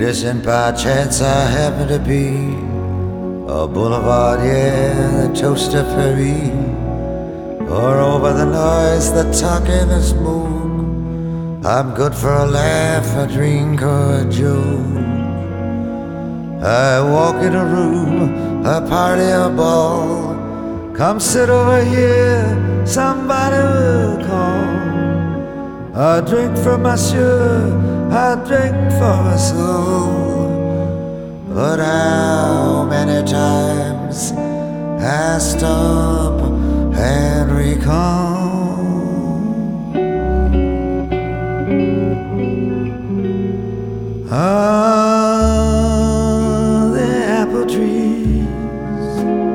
Just by chance I happened to be a boulevard, yeah, the toaster ferry, or over the noise, the talk and the smoke. I'm good for a laugh, a drink, or a joke. I walk in a room, a party, a ball. Come sit over here, somebody will call. A drink for monsieur, a drink for us all. But how many times I stop and recall the apple trees,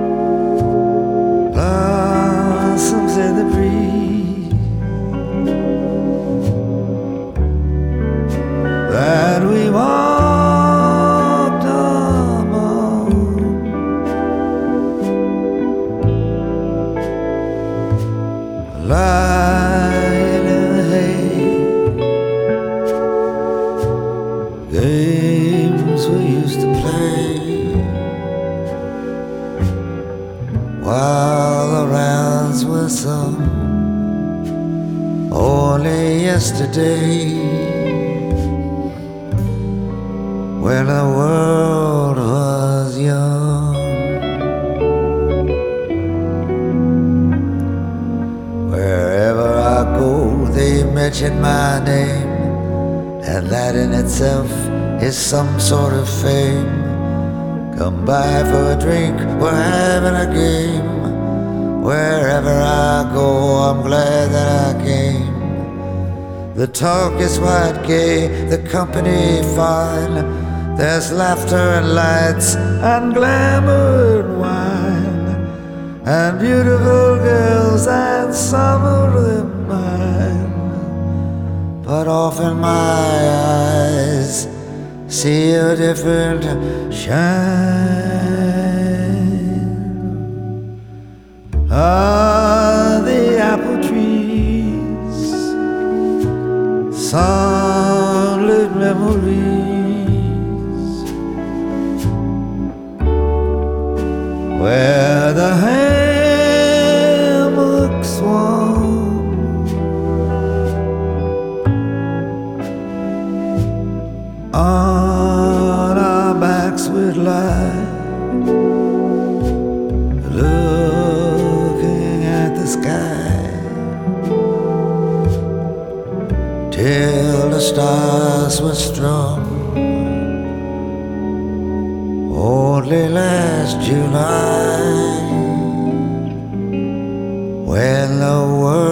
blossoms in the breeze that we walked among. Lying in the hay, games we used to play while the rounds were sung. Only yesterday, when the world was young, wherever I go they mention my name, and that in itself is some sort of fame. Come by for a drink, we're having a game. Wherever I go, I'm glad that I came. The talk is quite gay, the company fine. There's laughter and lights and glamour and wine, and beautiful girls, and some of them mine. But often my eyes see a different shine. Ah, the apple trees, sunlit memories, where the hammock swung, on our backs we'd lie, looking at the sky, till the stars were strung. Only last July, when the world